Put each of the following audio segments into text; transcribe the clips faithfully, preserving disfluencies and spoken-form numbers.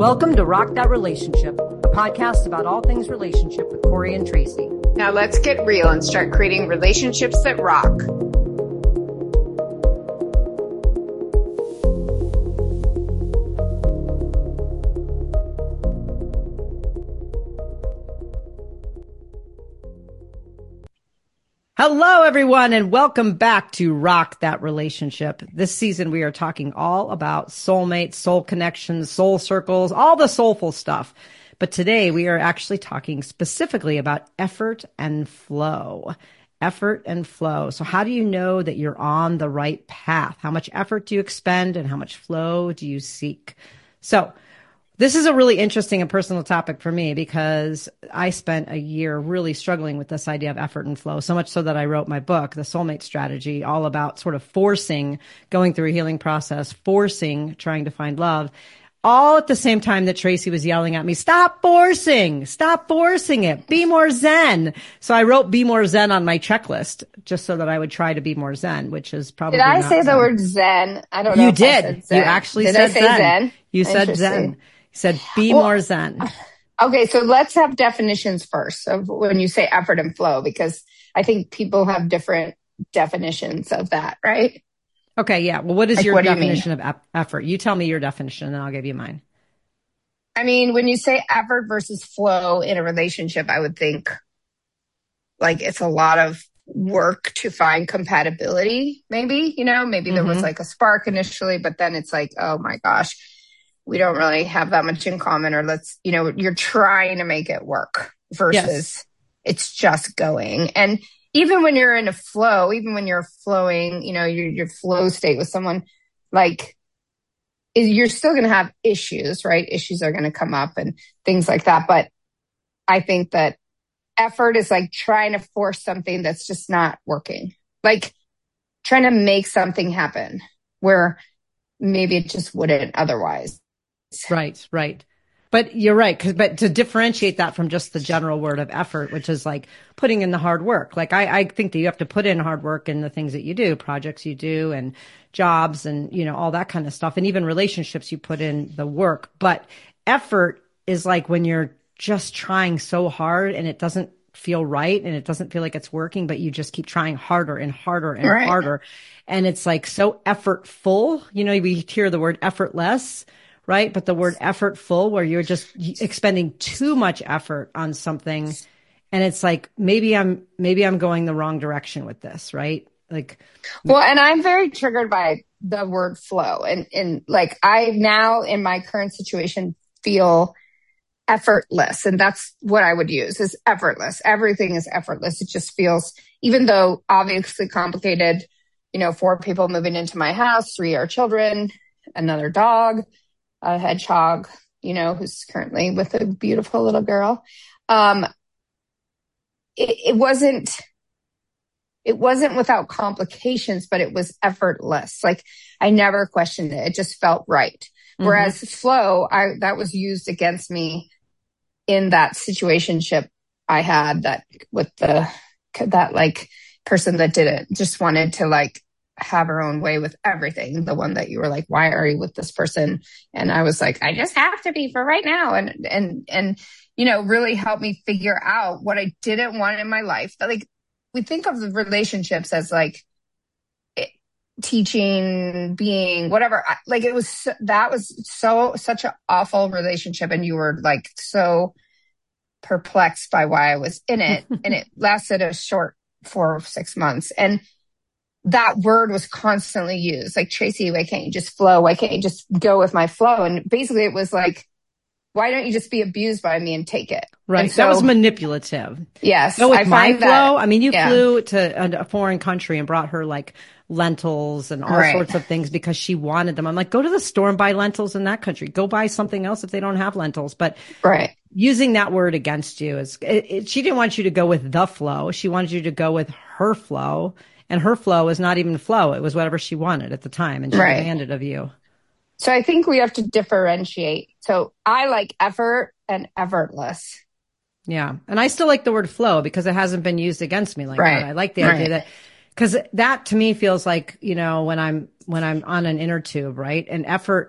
Welcome to Rock That Relationship, a podcast about all things relationship with Corey and Tracy. Now let's get real and start creating relationships that rock. Hello, everyone, and welcome back to Rock That Relationship. This season, we are talking all about soulmates, soul connections, soul circles, all the soulful stuff. But today, we are actually talking specifically about effort and flow. Effort and flow. So how do you know that you're on the right path? How much effort do you expend and how much flow do you seek? So this is a really interesting and personal topic for me because I spent a year really struggling with this idea of effort and flow, so much so that I wrote my book, The Soulmate Strategy, all about sort of forcing, going through a healing process, forcing, trying to find love, all at the same time that Tracy was yelling at me, stop forcing, stop forcing it, be more zen. So I wrote be more zen on my checklist just so that I would try to be more zen, which is probably Did I not say zen. the word zen? I don't know. You if did. I said zen. You actually did said I say zen. zen? You said zen. You said be well, more zen. Okay, so let's have definitions first of when you say effort and flow, because I think people have different definitions of that, right? Okay, yeah. Well, what is like, your what definition of ep- effort? You tell me your definition and then I'll give you mine. I mean, when you say effort versus flow in a relationship, I would think like it's a lot of work to find compatibility, maybe, you know, maybe mm-hmm. there was like a spark initially, but then it's like, oh my gosh, we don't really have that much in common, or let's, you know, you're trying to make it work versus yes. it's just going. And even when you're in a flow, even when you're flowing, you know, your, your flow state with someone, like you're still going to have issues, right? Issues are going to come up and things like that. But I think that effort is like trying to force something that's just not working, like trying to make something happen where maybe it just wouldn't otherwise. Right, right. But you're right. Cause, but to differentiate that from just the general word of effort, which is like putting in the hard work. Like I, I think that you have to put in hard work in the things that you do, projects you do and jobs and, you know, all that kind of stuff. And even relationships, you put in the work. But effort is like when you're just trying so hard and it doesn't feel right and it doesn't feel like it's working, but you just keep trying harder and harder and right. harder. And it's like so effortful. You know, we hear the word effortless, right? But the word effortful, where you're just expending too much effort on something. And it's like, maybe I'm, maybe I'm going the wrong direction with this, right? Like, well, and I'm very triggered by the word flow. And, and like, I now in my current situation feel effortless. And that's what I would use is effortless. Everything is effortless. It just feels, even though obviously complicated, you know, four people moving into my house, three are children, another dog, a hedgehog, you know, who's currently with a beautiful little girl. Um, it, it wasn't, it wasn't without complications, but it was effortless. Like I never questioned it. It just felt right. Mm-hmm. Whereas flow, I, that was used against me in that situationship I had that with the, that like person that did it just wanted to like have her own way with everything. The one that you were like, why are you with this person? And I was like, I just have to be for right now. And, and, and, you know, really helped me figure out what I didn't want in my life. But like, we think of the relationships as like it, teaching, being, whatever. I, like it was, that was so, such an awful relationship. And you were like, so perplexed by why I was in it. And it lasted a short four or six months. And that word was constantly used. Like, Tracy, why can't you just flow? Why can't you just go with my flow? And basically it was like, why don't you just be abused by me and take it? Right. So, that was manipulative. Yes. So with I my find flow, that, I mean, you yeah. flew to a, a foreign country and brought her like lentils and all right. sorts of things because she wanted them. I'm like, go to the store and buy lentils in that country. Go buy something else if they don't have lentils. But right. using that word against you is, it, it, she didn't want you to go with the flow. She wanted you to go with her flow. And her flow is not even flow. It was whatever she wanted at the time. And she right. demanded of you. So I think we have to differentiate. So I like effort and effortless. Yeah. And I still like the word flow because it hasn't been used against me like right. that. I like the right. idea that, because that to me feels like, you know, when I'm, when I'm on an inner tube, right? And effort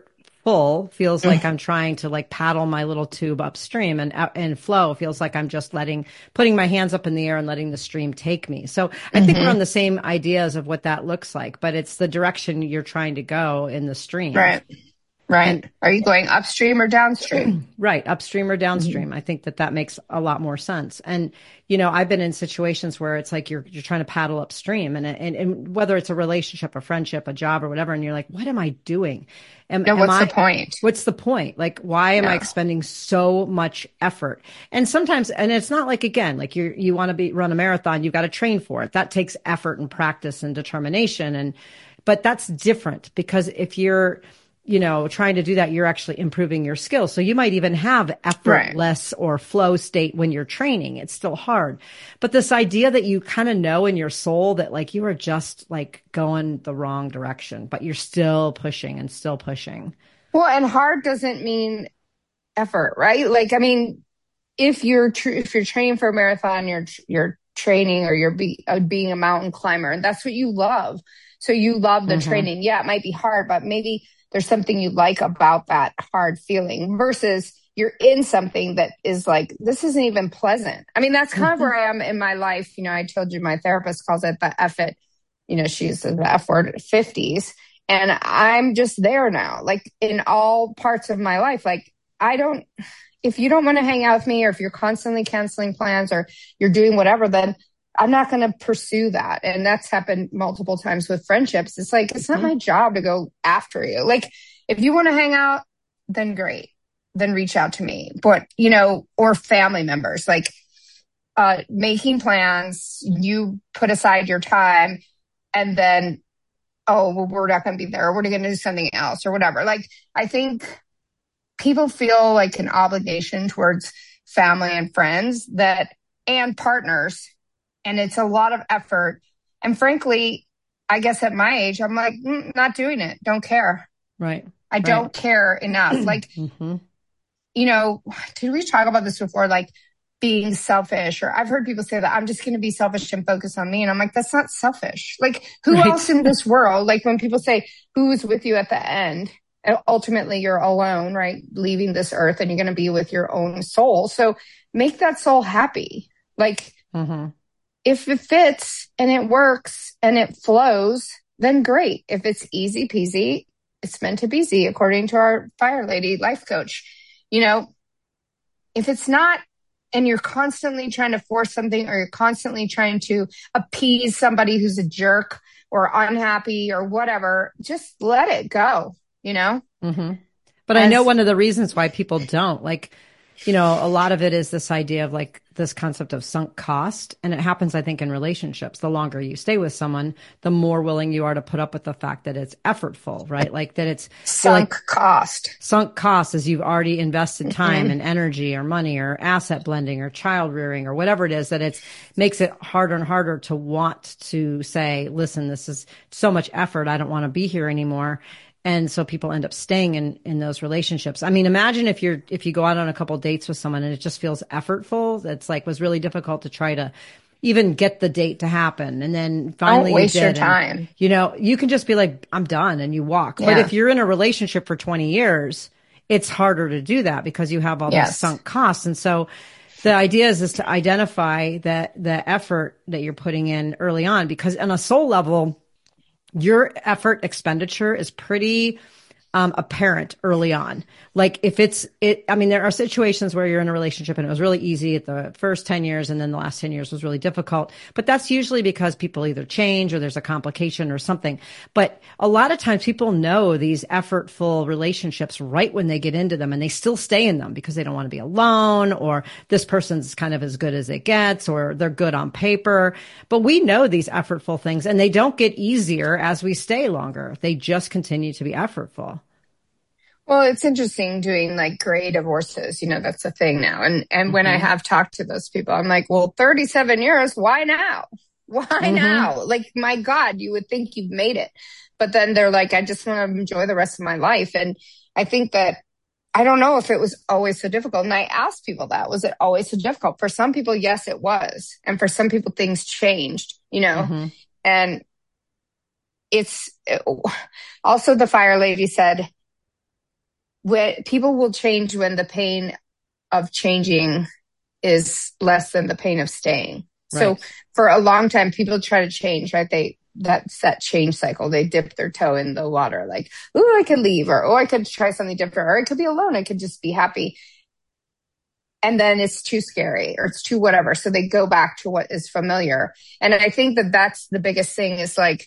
full feels like I'm trying to like paddle my little tube upstream, and and flow feels like I'm just letting, putting my hands up in the air and letting the stream take me. So I think we're on the same ideas of what that looks like, but it's the direction you're trying to go in the stream. Right. Right. And, are you going upstream or downstream? Right. Upstream or downstream. Mm-hmm. I think that that makes a lot more sense. And, you know, I've been in situations where it's like you're, you're trying to paddle upstream, and, and, and whether it's a relationship, a friendship, a job or whatever. And you're like, what am I doing? Am, no, what's am I, the point? What's the point? Like, why am yeah. I expending so much effort? And sometimes, and it's not like, again, like you you want to be, run a marathon, you've got to train for it. That takes effort and practice and determination. And, but that's different, because if you're, you know, trying to do that, you're actually improving your skills. So you might even have effortless right. or flow state when you're training. It's still hard. But this idea that you kind of know in your soul that like you are just like going the wrong direction, but you're still pushing and still pushing. Well, and hard doesn't mean effort, right? Like, I mean, if you're tr- if you're training for a marathon, you're you're training, or you're be- uh, being a mountain climber, and that's what you love. So you love the mm-hmm. training. Yeah, it might be hard, but maybe there's something you like about that hard feeling, versus you're in something that is like, this isn't even pleasant. I mean, that's kind mm-hmm. of where I am in my life. You know, I told you my therapist calls it the F it, you know, she uses the F word, fifties. And I'm just there now, like in all parts of my life. Like, I don't, if you don't want to hang out with me, or if you're constantly canceling plans, or you're doing whatever, then I'm not going to pursue that. And that's happened multiple times with friendships. It's like, it's not my job to go after you. Like, if you want to hang out, then great. Then reach out to me. But, you know, or family members, like, uh, making plans, you put aside your time, and then, oh, well, we're not going to be there, or we're going to do something else, or whatever. Like, I think people feel like an obligation towards family and friends that, and partners. And it's a lot of effort. And frankly, I guess at my age, I'm like, mm, not doing it. Don't care. Right. I right. don't care enough. Like, mm-hmm. you know, did we talk about this before? Like being selfish, or I've heard people say that I'm just going to be selfish and focus on me. And I'm like, that's not selfish. Like, who right. else in this world? Like, when people say, who's with you at the end? And ultimately you're alone, right? Leaving this earth, and you're going to be with your own soul. So make that soul happy. Like, mm-hmm. if it fits and it works and it flows, then great. If it's easy peasy, it's meant to be easy, according to our Fire Lady life coach. You know, if it's not, and you're constantly trying to force something, or you're constantly trying to appease somebody who's a jerk or unhappy or whatever, just let it go, you know? Mm-hmm. But As, I know one of the reasons why people don't, like, you know, a lot of it is this idea of like this concept of sunk cost. And it happens, I think, in relationships. The longer you stay with someone, the more willing you are to put up with the fact that it's effortful, right? Like that it's sunk like, cost. Sunk cost is you've already invested time mm-hmm. and energy or money or asset blending or child rearing or whatever it is, that it's makes it harder and harder to want to say, listen, this is so much effort. I don't want to be here anymore. And so people end up staying in, in those relationships. I mean, imagine if you're, if you go out on a couple of dates with someone and it just feels effortful. That's like, was really difficult to try to even get the date to happen. And then finally don't waste you did, your time. And, you know, you can just be like, I'm done, and you walk. Yeah. But if you're in a relationship for twenty years, it's harder to do that because you have all yes. these sunk costs. And so the idea is, is to identify that the effort that you're putting in early on, because on a soul level, your effort expenditure is pretty um, apparent early on. Like if it's, it, I mean, there are situations where you're in a relationship and it was really easy at the first ten years and then the last ten years was really difficult. But that's usually because people either change or there's a complication or something. But a lot of times people know these effortful relationships right when they get into them, and they still stay in them because they don't want to be alone, or this person's kind of as good as it gets, or they're good on paper. But we know these effortful things, and they don't get easier as we stay longer. They just continue to be effortful. Well, it's interesting doing like gray divorces. You know, that's a thing now. And and mm-hmm. when I have talked to those people, I'm like, well, thirty-seven years, why now? Why mm-hmm. now? Like, my God, you would think you've made it. But then they're like, I just want to enjoy the rest of my life. And I think that, I don't know if it was always so difficult. And I asked people that, was it always so difficult? For some people, yes, it was. And for some people, things changed, you know, mm-hmm. and it's it, also the Fire Lady said, when people will change when the pain of changing is less than the pain of staying. Right. So for a long time, people try to change, right? They, that's that change cycle. They dip their toe in the water, like, oh, I could leave, or, oh, I could try something different, or I could be alone. I could just be happy. And then it's too scary or it's too whatever. So they go back to what is familiar. And I think that that's the biggest thing is like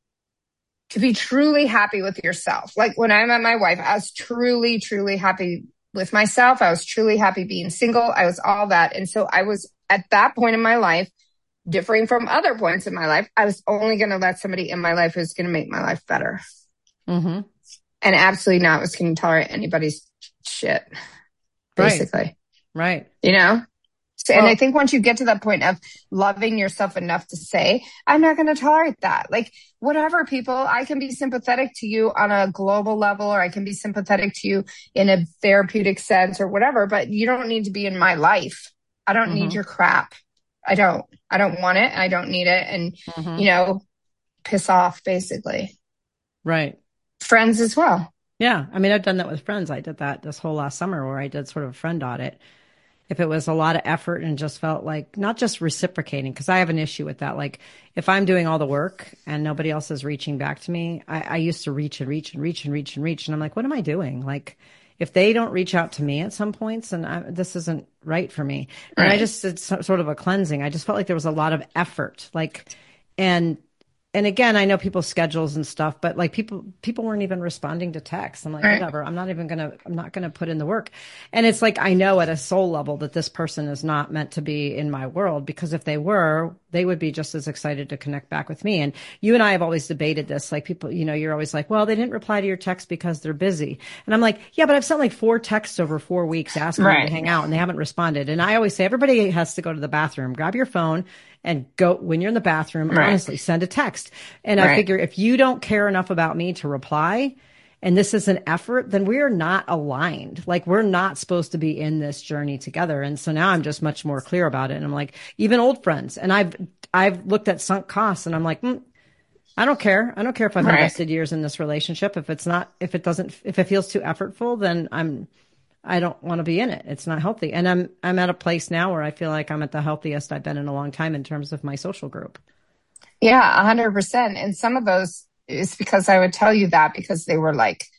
to be truly happy with yourself. Like when I met my wife, I was truly, truly happy with myself. I was truly happy being single. I was all that. And so I was at that point in my life, differing from other points in my life, I was only going to let somebody in my life who's going to make my life better. Mm-hmm. And absolutely not was going to tolerate anybody's shit, basically. Right. Right. You know? So, well, and I think once you get to that point of loving yourself enough to say, I'm not going to tolerate that. Like, whatever, people, I can be sympathetic to you on a global level, or I can be sympathetic to you in a therapeutic sense or whatever, but you don't need to be in my life. I don't mm-hmm. need your crap. I don't. I don't want it. I don't need it. And, mm-hmm. you know, piss off, basically. Right. Friends as well. Yeah. I mean, I've done that with friends. I did that this whole last summer where I did sort of a friend audit. If it was a lot of effort and just felt like not just reciprocating, because I have an issue with that. Like if I'm doing all the work and nobody else is reaching back to me, I, I used to reach and reach and reach and reach and reach. And I'm like, what am I doing? Like if they don't reach out to me at some points, and I, this isn't right for me. And right. I just did sort of a cleansing. I just felt like there was a lot of effort, like, and And again, I know people's schedules and stuff, but like people, people weren't even responding to texts. I'm like, right. whatever. I'm not even going to, I'm not going to put in the work. And it's like, I know at a soul level that this person is not meant to be in my world, because if they were, they would be just as excited to connect back with me. And you and I have always debated this. Like people, you know, you're always like, well, they didn't reply to your text because they're busy. And I'm like, yeah, but I've sent like four texts over four weeks asking right. them to hang out and they haven't responded. And I always say, everybody has to go to the bathroom, grab your phone and go when you're in the bathroom, right. honestly, send a text. And right. I figure if you don't care enough about me to reply, and this is an effort, then we're not aligned. Like we're not supposed to be in this journey together. And so now I'm just much more clear about it. And I'm like, even old friends. And I've, I've looked at sunk costs and I'm like, mm, I don't care. I don't care if I've right. invested years in this relationship. If it's not, if it doesn't, if it feels too effortful, then I'm, I don't want to be in it. It's not healthy. And I'm, I'm at a place now where I feel like I'm at the healthiest I've been in a long time in terms of my social group. Yeah, a hundred percent. And some of those is because I would tell you that because they were like, it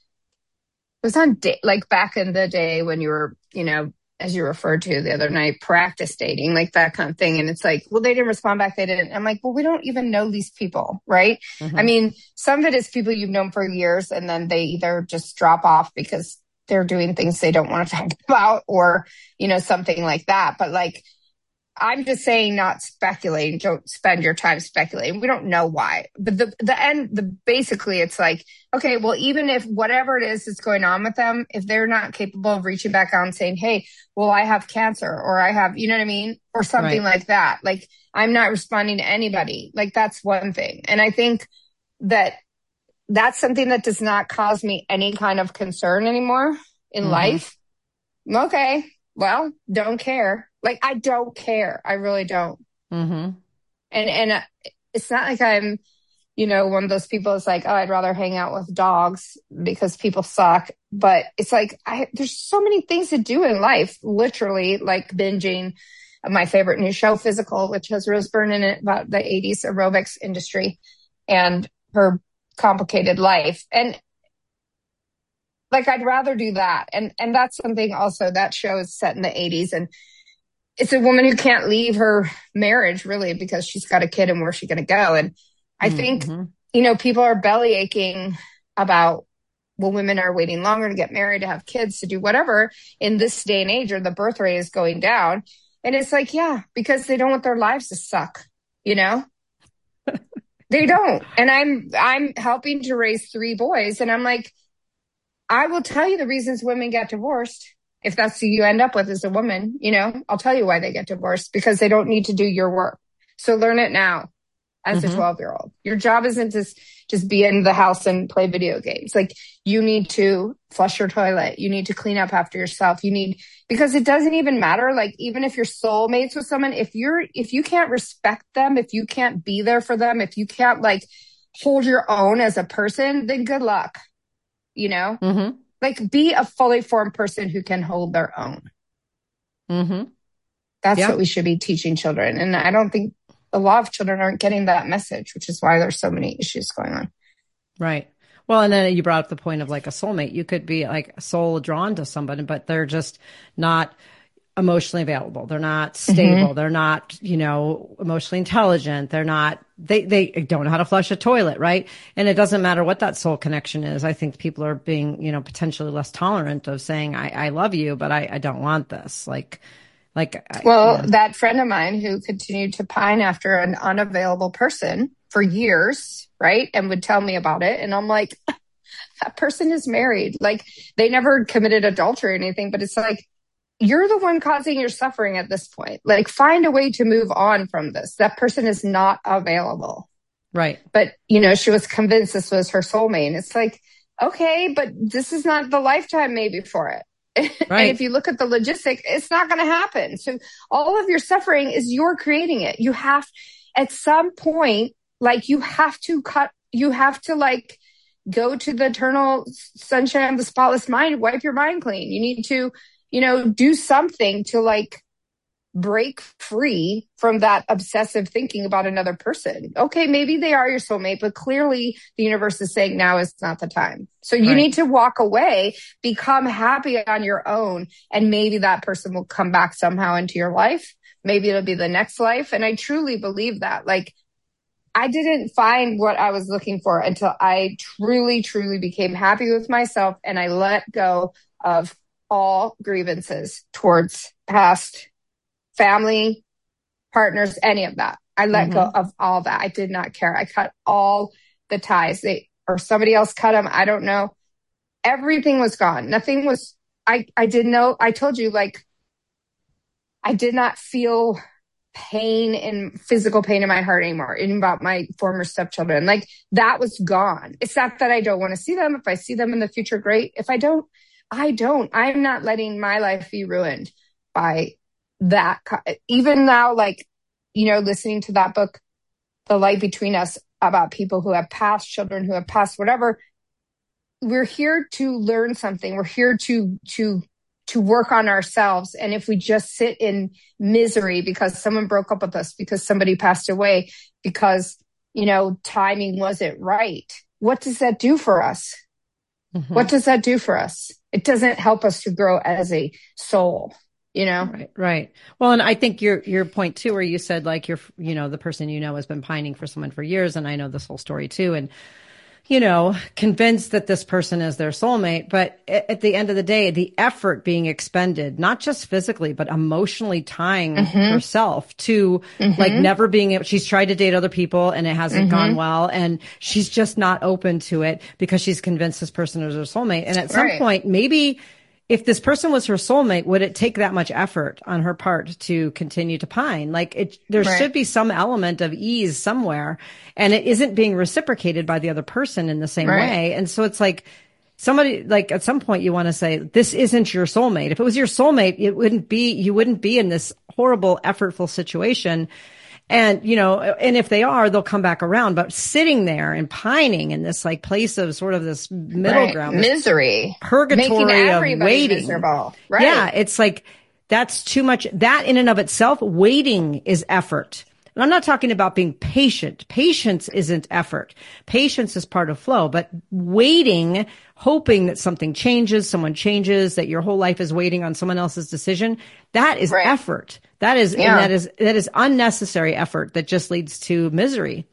was on day, like back in the day when you were, you know, as you referred to the other night, practice dating, like that kind of thing. And it's like, well, they didn't respond back. They didn't. I'm like, well, we don't even know these people, right? Mm-hmm. I mean, some of it is people you've known for years and then they either just drop off because they're doing things they don't want to talk about or, you know, something like that. But like, I'm just saying not speculating. Don't spend your time speculating. We don't know why. But the, the end, the basically it's like, okay, well, even if whatever it is that's going on with them, if they're not capable of reaching back out and saying, hey, well, I have cancer or I have, you know what I mean? Or something right. like that. Like I'm not responding to anybody. Like that's one thing. And I think that that's something that does not cause me any kind of concern anymore in mm-hmm. life. Okay. Well, don't care. Like, I don't care. I really don't. Mm-hmm. And, and uh, it's not like I'm, you know, one of those people is like, oh, I'd rather hang out with dogs because people suck. But it's like, I, there's so many things to do in life, literally, like binging my favorite new show, Physical, which has Rose Byrne in it about the eighties aerobics industry and her complicated life. And like, I'd rather do that. And, and that's something also that show is set in the eighties. And it's a woman who can't leave her marriage really because she's got a kid and where's she going to go? And I mm-hmm. think, you know, people are belly aching about, well, women are waiting longer to get married, to have kids, to do whatever in this day and age, or the birth rate is going down. And it's like, yeah, because they don't want their lives to suck, you know? They don't. And I'm, I'm helping to raise three boys. And I'm like, I will tell you the reasons women get divorced. If that's who you end up with as a woman, you know, I'll tell you why they get divorced, because they don't need to do your work. So learn it now as mm-hmm. a twelve year old. Your job isn't to just be in the house and play video games. Like you need to flush your toilet. You need to clean up after yourself. You need, because it doesn't even matter. Like even if you're soulmates with someone, if you're, if you can't respect them, if you can't be there for them, if you can't like hold your own as a person, then good luck. You know? Mm-hmm. Like, be a fully formed person who can hold their own. Mm-hmm. That's Yeah. what we should be teaching children. And I don't think a lot of children aren't getting that message, which is why there's so many issues going on. Right. Well, and then you brought up the point of like a soulmate. You could be like soul drawn to somebody, but they're just not emotionally available. They're not stable. Mm-hmm. They're not, you know, emotionally intelligent. They're not, they, they don't know how to flush a toilet, right? And it doesn't matter what that soul connection is. I think people are being, you know, potentially less tolerant of saying, I, I love you, but I, I don't want this. Like, like, I, well, yeah. that friend of mine who continued to pine after an unavailable person for years, right? And would tell me about it. And I'm like, that person is married. Like, they never committed adultery or anything, but it's like, you're the one causing your suffering at this point. Like, find a way to move on from this. That person is not available. Right. But, you know, she was convinced this was her soulmate. And it's like, okay, but this is not the lifetime maybe for it. Right. And if you look at the logistic, it's not going to happen. So all of your suffering is you're creating it. You have, at some point, like, you have to cut, you have to like go to the eternal sunshine of the spotless mind, wipe your mind clean. You need to, you know, do something to like break free from that obsessive thinking about another person. Okay, maybe they are your soulmate, but clearly the universe is saying now is not the time. So you Right. need to walk away, become happy on your own, and maybe that person will come back somehow into your life. Maybe it'll be the next life. And I truly believe that. Like, I didn't find what I was looking for until I truly, truly became happy with myself and I let go of all grievances towards past family, partners, any of that. I let Mm-hmm. go of all that. I did not care. I cut all the ties. They, or somebody else cut them. I don't know. Everything was gone. Nothing was, I, I didn't know. I told you, like, I did not feel pain and physical pain in my heart anymore, even about my former stepchildren. Like, that was gone. It's not that I don't want to see them. If I see them in the future, great. If I don't, I don't. I'm not letting my life be ruined by that. Even now, like, you know, listening to that book, The Light Between Us, about people who have passed, children who have passed, whatever. We're here to learn something. We're here to, to, to work on ourselves. And if we just sit in misery because someone broke up with us, because somebody passed away, because, you know, timing wasn't right, what does that do for us? Mm-hmm. What does that do for us? It doesn't help us to grow as a soul, you know? Right, right. Well, and I think your your point too, where you said like you're, you know, the person you know has been pining for someone for years, and I know this whole story too, and you know, convinced that this person is their soulmate. But at the end of the day, the effort being expended, not just physically, but emotionally tying mm-hmm. herself to mm-hmm. like never being able, she's tried to date other people and it hasn't mm-hmm. gone well. And she's just not open to it because she's convinced this person is her soulmate. And at some right. point, maybe if this person was her soulmate, would it take that much effort on her part to continue to pine? Like it, there right. should be some element of ease somewhere, and it isn't being reciprocated by the other person in the same right. way. And so it's like somebody, like at some point you want to say, this isn't your soulmate. If it was your soulmate, it wouldn't be, you wouldn't be in this horrible, effortful situation. And, you know, and if they are, they'll come back around. But sitting there and pining in this like place of sort of this middle right. ground, misery, purgatory of waiting. Miserable. Right. Yeah. It's like, that's too much. That in and of itself, waiting is effort. And I'm not talking about being patient. Patience isn't effort. Patience is part of flow, but waiting, hoping that something changes, someone changes, that your whole life is waiting on someone else's decision. That is right. effort. That is, yeah. and that is, that is unnecessary effort that just leads to misery.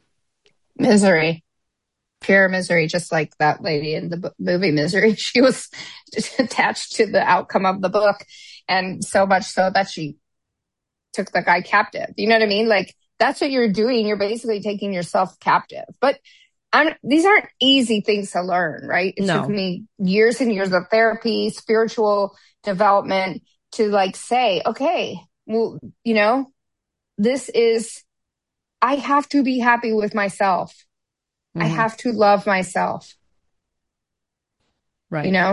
Misery. Pure misery, just like that lady in the b- movie Misery. She was attached to the outcome of the book, and so much so that she took the guy captive. You know what I mean? Like, that's what you're doing. You're basically taking yourself captive. But I'm, these aren't easy things to learn, right? It no. took me years and years of therapy, spiritual development to like say, okay, well, you know, this is, I have to be happy with myself. Mm-hmm. I have to love myself. Right. You know?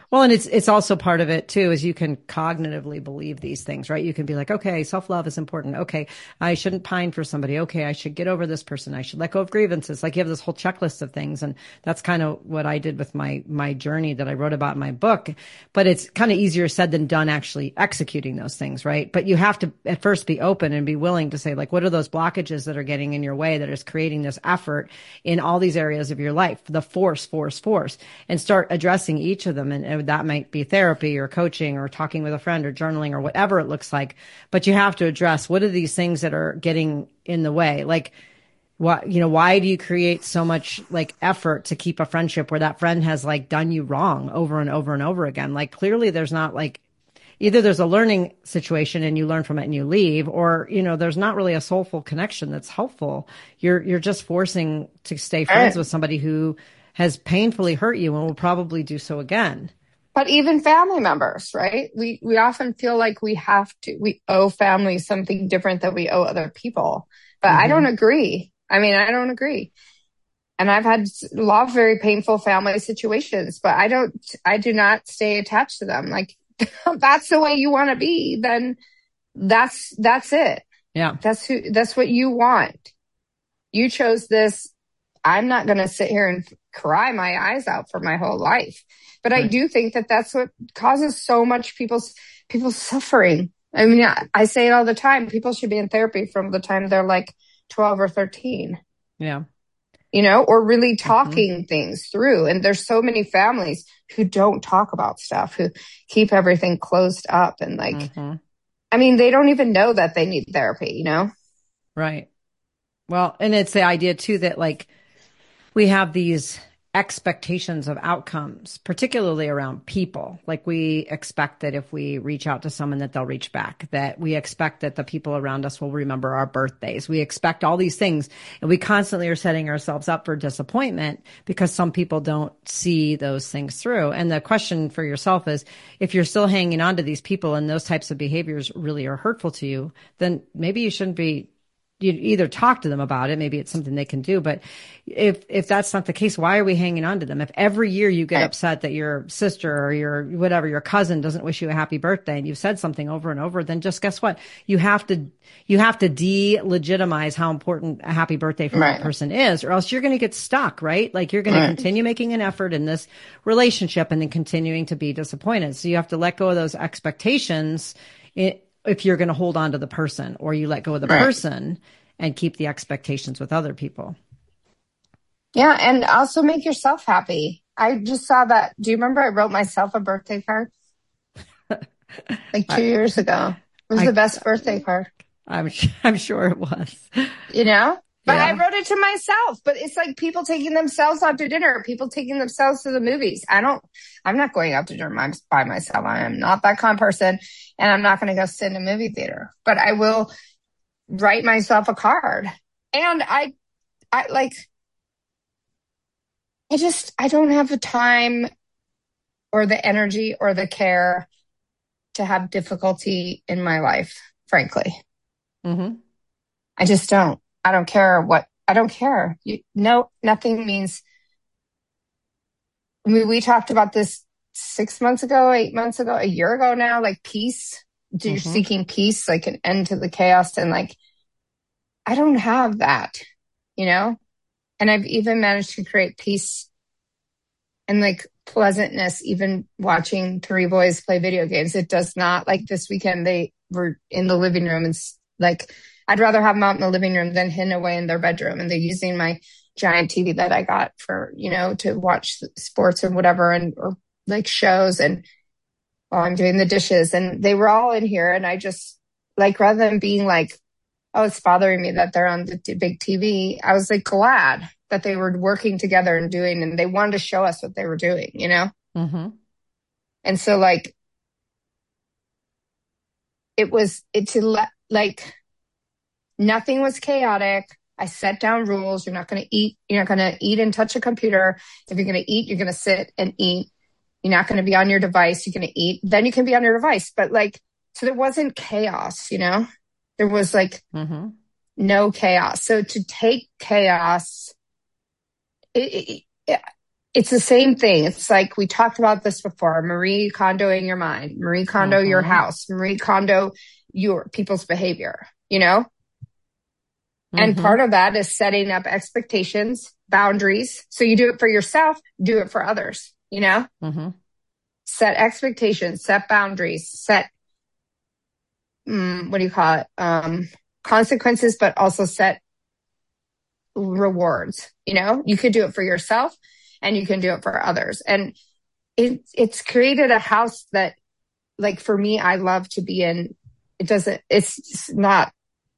Well, and it's it's also part of it too, is you can cognitively believe these things, right? You can be like, okay, self-love is important. Okay, I shouldn't pine for somebody. Okay, I should get over this person. I should let go of grievances. Like you have this whole checklist of things, and that's kind of what I did with my my journey that I wrote about in my book. But it's kind of easier said than done actually executing those things, right? But you have to at first be open and be willing to say, like, what are those blockages that are getting in your way that is creating this effort in all these areas of your life? The force, force, force, and start addressing each of them. And, and that might be therapy or coaching or talking with a friend or journaling or whatever it looks like. But you have to address what are these things that are getting in the way? Like, what, you know, why do you create so much like effort to keep a friendship where that friend has like done you wrong over and over and over again? Like clearly there's not like, either there's a learning situation and you learn from it and you leave, or, you know, there's not really a soulful connection that's helpful. You're, you're just forcing to stay friends with somebody who has painfully hurt you and will probably do so again. But even family members, right? We we often feel like we have to, we owe family something different than we owe other people. But mm-hmm. I don't agree. I mean, I don't agree. And I've had a lot of very painful family situations, but I don't, I do not stay attached to them. Like, that's the way you want to be, then that's, that's it. Yeah. That's who, that's what you want. You chose this. I'm not going to sit here and cry my eyes out for my whole life. But right. I do think that that's what causes so much people's, people's suffering. I mean, I, I say it all the time. People should be in therapy from the time they're like twelve or thirteen. Yeah. You know, or really talking mm-hmm. things through. And there's so many families who don't talk about stuff, who keep everything closed up. And like, mm-hmm. I mean, they don't even know that they need therapy, you know? Right. Well, and it's the idea too that like, we have these expectations of outcomes, particularly around people. Like we expect that if we reach out to someone that they'll reach back, that we expect that the people around us will remember our birthdays. We expect all these things, and we constantly are setting ourselves up for disappointment because some people don't see those things through. And the question for yourself is, if you're still hanging on to these people and those types of behaviors really are hurtful to you, then maybe you shouldn't be you either talk to them about it. Maybe it's something they can do. But if, if that's not the case, why are we hanging on to them? If every year you get upset that your sister or your whatever, your cousin doesn't wish you a happy birthday and you've said something over and over, then just guess what? You have to, you have to delegitimize how important a happy birthday for right. that person is, or else you're going to get stuck, right? Like you're going right. to continue making an effort in this relationship and then continuing to be disappointed. So you have to let go of those expectations. It, if you're going to hold on to the person, or you let go of the right. person and keep the expectations with other people. Yeah. And also make yourself happy. I just saw that. Do you remember I wrote myself a birthday card? Like two I, years ago. It was I, the best birthday card. I'm, I'm sure it was. You know? But yeah. I wrote it to myself. But it's like people taking themselves out to dinner, people taking themselves to the movies. I don't, I'm not going out to dinner by myself. I am not that kind of person. And I'm not going to go sit in a movie theater. But I will write myself a card. And I, I like, I just, I don't have the time or the energy or the care to have difficulty in my life, frankly. Mm-hmm. I just don't. I don't care what, I don't care. You, no, nothing means, I mean, we talked about this six months ago, eight months ago, a year ago now, like peace. You're mm-hmm. seeking peace, like an end to the chaos. And like, I don't have that, you know? And I've even managed to create peace and like pleasantness, even watching three boys play video games. It does not, like this weekend, they were in the living room and like, I'd rather have them out in the living room than hidden away in their bedroom. And they're using my giant T V that I got for, you know, to watch sports and whatever, and or like shows, and while I'm doing the dishes. And they were all in here. And I just like, rather than being like, oh, it's bothering me that they're on the t- big T V, I was like glad that they were working together and doing, and they wanted to show us what they were doing, you know? Mm-hmm. And so like, it was, it to let, like, nothing was chaotic. I set down rules. You're not going to eat. You're not going to eat and touch a computer. If you're going to eat, you're going to sit and eat. You're not going to be on your device. You're going to eat. Then you can be on your device. But like, so there wasn't chaos, you know? There was like mm-hmm. no chaos. So to take chaos, it, it, it, It's the same thing. It's like we talked about this before. Marie Kondoing your mind, Marie Kondo your Mm-hmm. house, Marie Kondo your people's behavior, you know? And Mm-hmm. part of that is setting up expectations, boundaries. So you do it for yourself, do it for others, you know? Mm-hmm. Set expectations, set boundaries, set, um, what do you call it? Um, consequences, but also set rewards. You know, you could do it for yourself and you can do it for others. And it, it's created a house that, like, for me, I love to be in. It doesn't, it's not,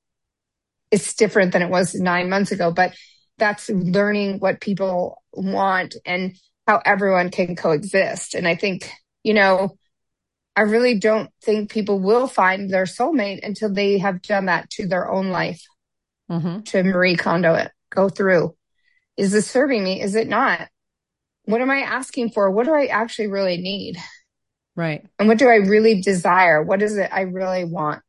it's different than it was nine months ago, but that's learning what people want and how everyone can coexist. And I think, you know, I really don't think people will find their soulmate until they have done that to their own life. Mm-hmm. To Marie Kondo it, go through. Is this serving me? Is it not? What am I asking for? What do I actually really need? Right. And what do I really desire? What is it I really want?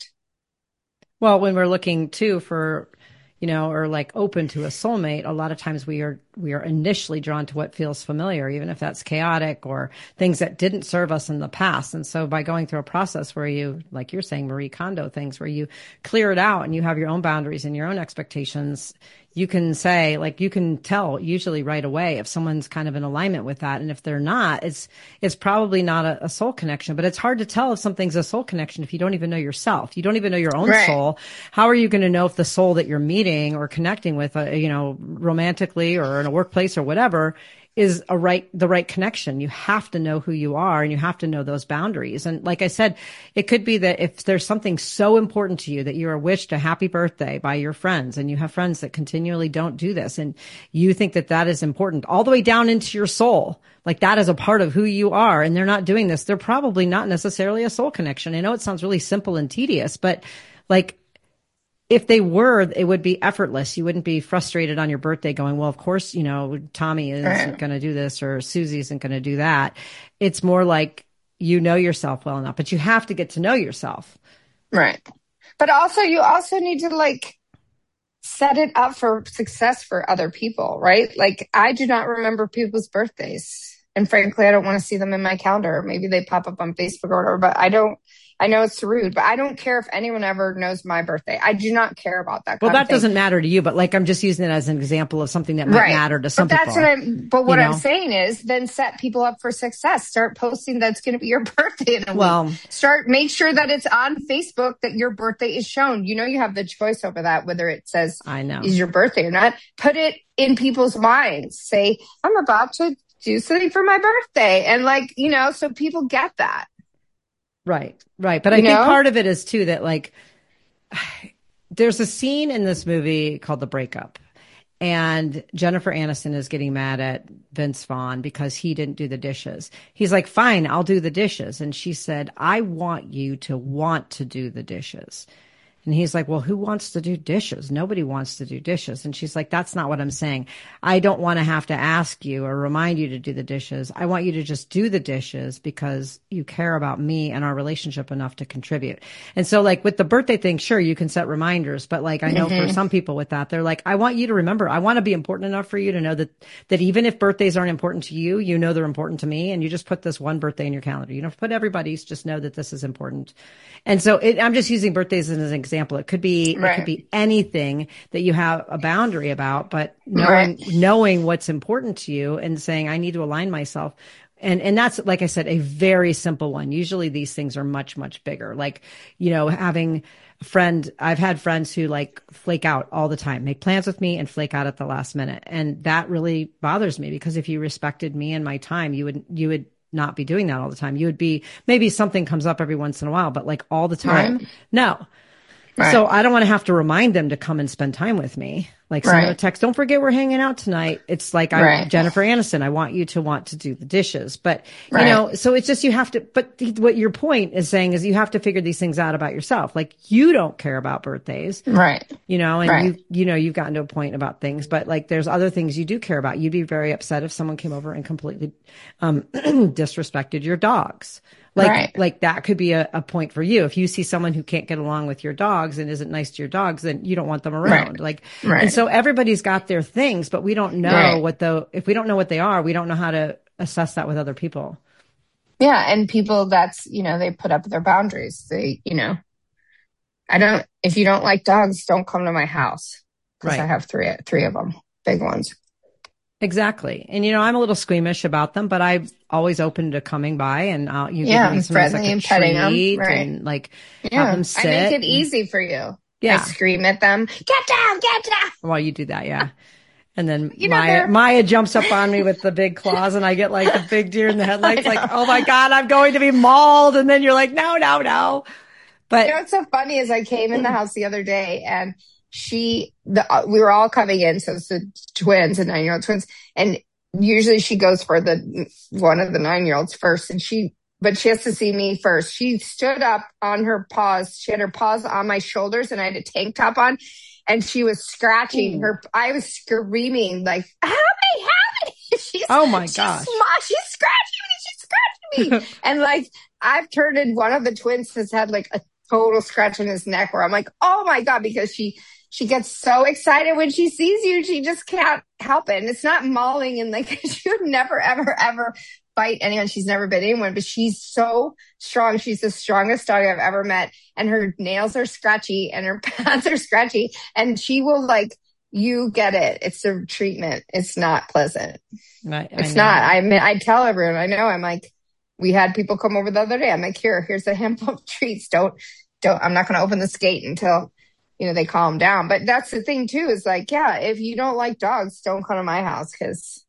Well, when we're looking too for, you know, or like open to a soulmate, a lot of times we are we are initially drawn to what feels familiar, even if that's chaotic or things that didn't serve us in the past. And so by going through a process where you, like you're saying, Marie Kondo things, where you clear it out and you have your own boundaries and your own expectations, you can say, like, you can tell usually right away if someone's kind of in alignment with that. And if they're not, it's, it's probably not a, a soul connection, but it's hard to tell if something's a soul connection if you don't even know yourself. You don't even know your own Right. soul. How are you going to know if the soul that you're meeting or connecting with, uh, you know, romantically or in a workplace or whatever, is a right, the right connection? You have to know who you are and you have to know those boundaries. And like I said, it could be that if there's something so important to you that you are wished a happy birthday by your friends, and you have friends that continually don't do this, and you think that that is important all the way down into your soul, like that is a part of who you are, and they're not doing this, they're probably not necessarily a soul connection. I know it sounds really simple and tedious, but like, if they were, it would be effortless. You wouldn't be frustrated on your birthday going, well, of course, you know, Tommy isn't going to do this or Susie isn't going to do that. It's more like you know yourself well enough, but you have to get to know yourself. Right. But also, you also need to like set it up for success for other people, right? Like, I do not remember people's birthdays. And frankly, I don't want to see them in my calendar. Maybe they pop up on Facebook or whatever, but I don't. I know it's rude, but I don't care if anyone ever knows my birthday. I do not care about that. Well, kind that of thing. doesn't matter to you, but like, I'm just using it as an example of something that might Right. matter to some but that's people. What I'm, but what you I'm know? saying is then set people up for success. Start posting that's going to be your birthday in a Well, week. Start, make sure that it's on Facebook that your birthday is shown. You know, you have the choice over that, whether it says I know is your birthday or not. Put it in people's minds. Say, I'm about to do something for my birthday. And like, you know, so people get that. Right, right. But I You think know? part of it is too that like there's a scene in this movie called The Breakup, and Jennifer Aniston is getting mad at Vince Vaughn because he didn't do the dishes. He's like, fine, I'll do the dishes. And she said, I want you to want to do the dishes. And he's like, well, who wants to do dishes? Nobody wants to do dishes. And she's like, that's not what I'm saying. I don't want to have to ask you or remind you to do the dishes. I want you to just do the dishes because you care about me and our relationship enough to contribute. And so like with the birthday thing, sure, you can set reminders, but like I know Mm-hmm. for some people with that, they're like, I want you to remember, I want to be important enough for you to know that, that even if birthdays aren't important to you, you know they're important to me. And you just put this one birthday in your calendar. You don't put everybody's, just know that this is important. And so it, I'm just using birthdays as an example. It could be, Right. it could be anything that you have a boundary about, but knowing, Right. knowing what's important to you and saying, I need to align myself. And, and that's, like I said, a very simple one. Usually these things are much, much bigger. Like, you know, having a friend, I've had friends who like flake out all the time, make plans with me and flake out at the last minute. And that really bothers me because if you respected me and my time, you would, you would not be doing that all the time. You would be, maybe something comes up every once in a while, but like all the time, Right. no. Right. So I don't want to have to remind them to come and spend time with me. Like send them a Right. text, don't forget we're hanging out tonight. It's like, I, Right. Jennifer Aniston, I want you to want to do the dishes. But, you Right. know, so it's just, you have to, but th- what your point is saying is you have to figure these things out about yourself. Like you don't care about birthdays, Right. you know, and Right. you, you know, you've gotten to a point about things, but like there's other things you do care about. You'd be very upset if someone came over and completely, um, disrespected your dogs. Like, Right. like that could be a, a point for you. If you see someone who can't get along with your dogs and isn't nice to your dogs, then you don't want them around. Right. Like, Right. and so so everybody's got their things, but we don't know Right. what the, if we don't know what they are, we don't know how to assess that with other people. Yeah. And people that's, you know, they put up their boundaries. They, you know, I don't, if you don't like dogs, don't come to my house because I Right. have three, three of them, big ones. Exactly. And, you know, I'm a little squeamish about them, but I'm always open to coming by and uh, you Yeah. give me I'm sometimes like friendly a and petting them. treat Right. and like have Yeah. them I make sit. it easy for you. I Yeah. scream at them, get down, get down. While you do that. Yeah. And then You know, Maya, they're, Maya jumps up on me with the big claws and I get like the big deer in the I headlights, like, know. oh my God, I'm going to be mauled. And then you're like, no, no, no. You know But what's so funny is I came in the house the other day and she, the, uh, we were all coming in. So it's the twins, the nine year old twins. And usually she goes for the, one of the nine year olds first. And she, but she has to see me first. She stood up on her paws. She had her paws on my shoulders and I had a tank top on and she was scratching ooh, her. I was screaming like, help me, help me. She's, oh my she's, gosh. she's scratching me. She's scratching me. And like, I've turned in one of the twins has had like a total scratch in his neck where I'm like, oh my God, because she, she gets so excited when she sees you. She just can't help it. And it's not mauling and like, she would never, ever, ever bite anyone. She's never bit anyone, but she's so strong. She's the strongest dog I've ever met. And her nails are scratchy and her pads are scratchy. And she will like, you get it. It's a treatment. It's not pleasant. I, I It's know. not. I mean, I tell everyone, I know, I'm like, we had people come over the other day. I'm like, here, here's a handful of treats. Don't, don't, I'm not going to open this gate until, you know, they calm down. But that's the thing too, is like, yeah, if you don't like dogs, don't come to my house because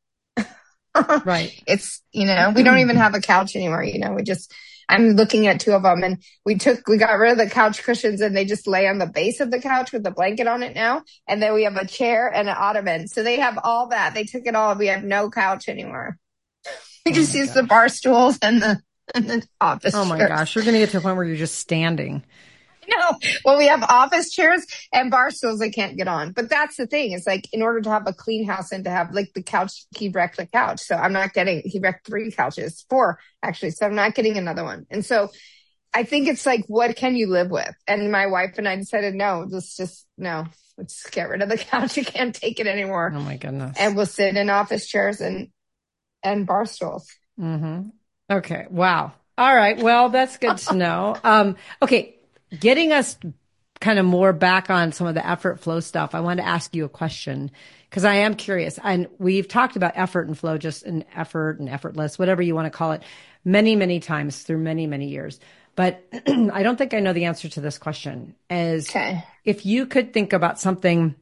Right. it's, you know, we don't even have a couch anymore. You know, we just, I'm looking at two of them and we took, we got rid of the couch cushions and they just lay on the base of the couch with a blanket on it now. And then we have a chair and an ottoman. So they have all that. They took it all. We have no couch anymore. We Oh just my use the gosh. bar stools and the, and the office Oh my chairs. gosh. You're going to get to a point where you're just standing. No, well, we have office chairs and bar stools I can't get on. But that's the thing. It's like in order to have a clean house and to have like the couch, he wrecked the couch. So I'm not getting, he wrecked three couches, four actually. So I'm not getting another one. And so I think it's like, what can you live with? And my wife and I decided, no, let's just, no, let's get rid of the couch. I can't take it anymore. Oh my goodness. And we'll sit in office chairs and, and bar stools. Mm-hmm. Okay. Wow. All right. Well, that's good to know. Um, okay. Getting us kind of more back on some of the effort flow stuff, I wanted to ask you a question because I am curious. And we've talked about effort and flow, just an effort and effortless, whatever you want to call it, many, many times through many, many years. But I don't think I know the answer to this question. As Okay. if you could think about something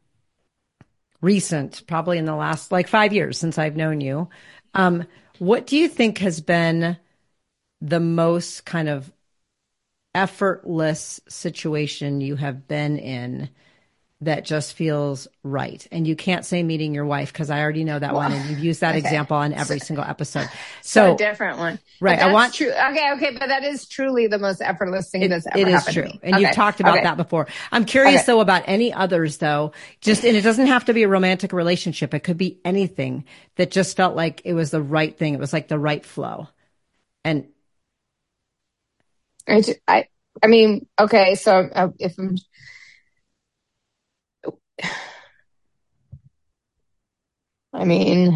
recent, probably in the last like five years since I've known you, um, what do you think has been the most kind of effortless situation you have been in that just feels right? And you can't say meeting your wife because I already know that Well, one and you've used that okay. example on every so, single episode. So, So, a different one. right. But I want true. Okay. Okay. But that is truly the most effortless thing it, that's ever it is happened true. to me. And okay. you've talked about okay. that before. I'm curious okay. though about any others though, just, and it doesn't have to be a romantic relationship. It could be anything that just felt like it was the right thing. It was like the right flow. And I, I, I mean, okay. So uh, if I'm, I mean,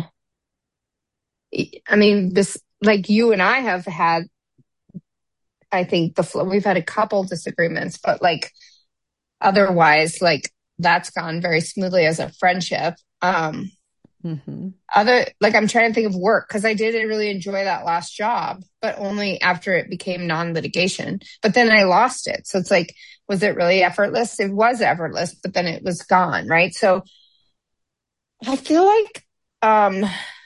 I mean, this, like you and I have had, I think the flow, we've had a couple disagreements, but like otherwise, like that's gone very smoothly as a friendship. Um, mm-hmm. Other, like I'm trying to think of work because I did really enjoy that last job, but only after it became non-litigation. But then I lost it. So it's like, was it really effortless? It was effortless, but then it was gone, right? So I feel like, um,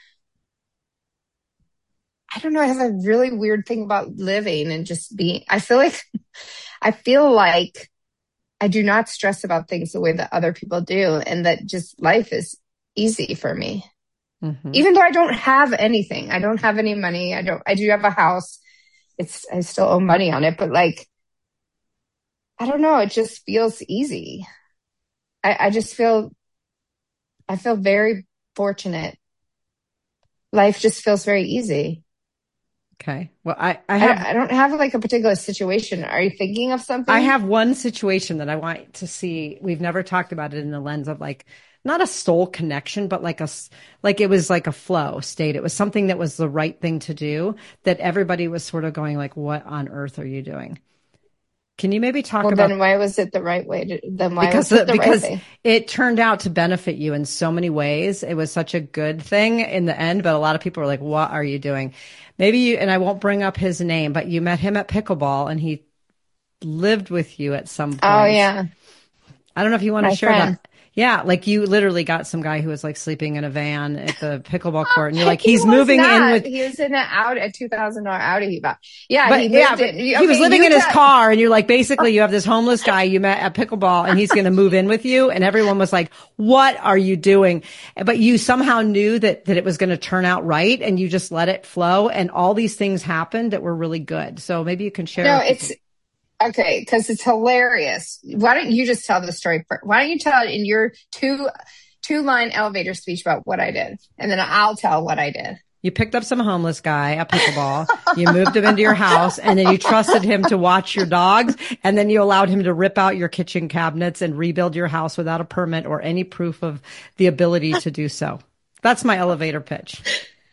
I don't know. I have a really weird thing about living and just being, I feel like, I feel like I do not stress about things the way that other people do. And that just life is easy for me. Mm-hmm. Even though I don't have anything, I don't have any money. I don't, I do have a house. It's, I still owe money on it, but like, I don't know. It just feels easy. I, I just feel, I feel very fortunate. Life just feels very easy. Okay. Well, I, I have, I, I don't have like a particular situation. Are you thinking of something? I have one situation that I want to see. We've never talked about it in the lens of like not a soul connection, but like a, s- like it was like a flow state. It was something that was the right thing to do that everybody was sort of going like, what on earth are you doing? Can you maybe talk Well, about then why was it the right way to, then why because was it the, the right because thing? it turned out to benefit you in so many ways. It was such a good thing in the end, but a lot of people were like, "What are you doing?" Maybe you and I won't bring up his name, but you met him at pickleball and he lived with you at some Oh point. yeah. I don't know if you want to My share friend. that. Yeah, like you literally got some guy who was like sleeping in a van at the pickleball court, and you're like, He he's was moving in not. with, He was in an out a two thousand dollars Audi he bought. Yeah, he but yeah, lived but in. he was Okay, living you in his tell. car, and you're like, basically, you have this homeless guy you met at pickleball, and he's going to move in with you, and everyone was like, what are you doing? But you somehow knew that that it was going to turn out right, and you just let it flow, and all these things happened that were really good. So maybe you can share No, with it's people. okay because it's hilarious. Why don't you just tell the story? fir- Why don't you tell it in your two two line elevator speech about what I did, and then I'll tell what I did. You picked up some homeless guy at pickleball. You moved him into your house and then you trusted him to watch your dogs. And then you allowed him to rip out your kitchen cabinets and rebuild your house without a permit or any proof of the ability to do so. That's my elevator pitch.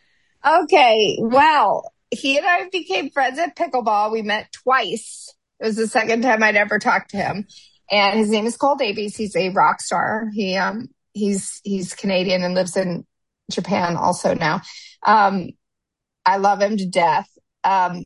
Okay, well, he and I became friends at pickleball. We met twice. It was the second time I'd ever talked to him. And his name is Cole Davies. He's a rock star. He um he's he's Canadian and lives in Japan also now. Um I love him to death. Um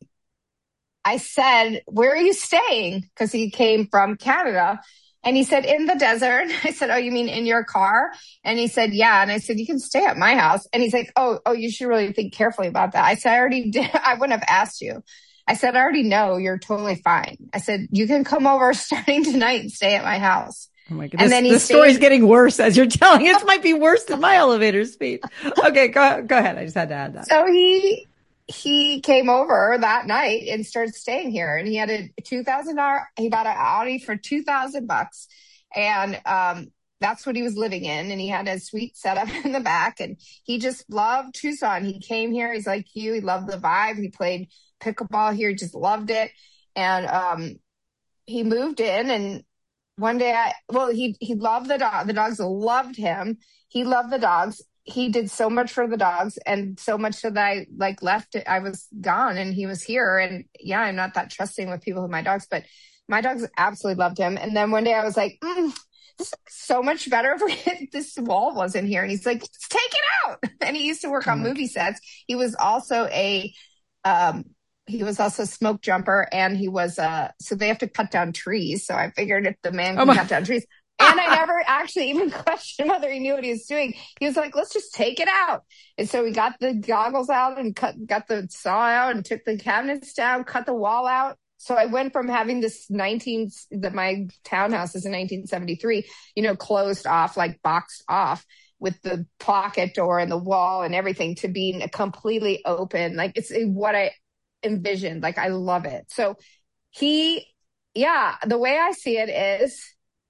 I said, "Where are you staying?" Because he came from Canada. And he said, "In the desert." I said, "Oh, you mean in your car?" And he said, "Yeah." And I said, "You can stay at my house." And he's like, "Oh, oh, you should really think carefully about that." I said, "I already did. I wouldn't have asked you." I said, "I already know you're totally fine." I said, "You can come over starting tonight and stay at my house." Oh my God. And This, then he this story's stayed. getting worse as you're telling. It might be worse than my elevator speech. Okay. Go, go ahead. I just had to add that. So he he came over that night and started staying here. And he had a two thousand dollars. He bought an Audi for two thousand bucks, and um, that's what he was living in. And he had a sweet setup in the back. And he just loved Tucson. He came here. He's like you. He loved the vibe. He played pickleball here. He just loved it. And um, he moved in. And one day, I well, he he loved the dog. The dogs loved him. He loved the dogs. He did so much for the dogs, and so much so that I like left it. I was gone, and he was here. And yeah, I'm not that trusting with people with my dogs, but my dogs absolutely loved him. And then one day, I was like, mm, "This is so much better if this wall wasn't here." And he's like, "Just take it out." And he used to work Oh on my movie sets. He was also a um, he was also a smoke jumper, and he was uh so they have to cut down trees. So I figured if the man Oh can my. cut down trees. And I never actually even questioned whether he knew what he was doing. He was like, "Let's just take it out." And so we got the goggles out and cut got the saw out and took the cabinets down, cut the wall out. So I went from having this nineteen that my townhouse is in nineteen seventy-three, you know, closed off, like boxed off with the pocket door and the wall and everything, to being a completely open. Like it's a, what I envisioned. Like I love it. So he, yeah, the way I see it is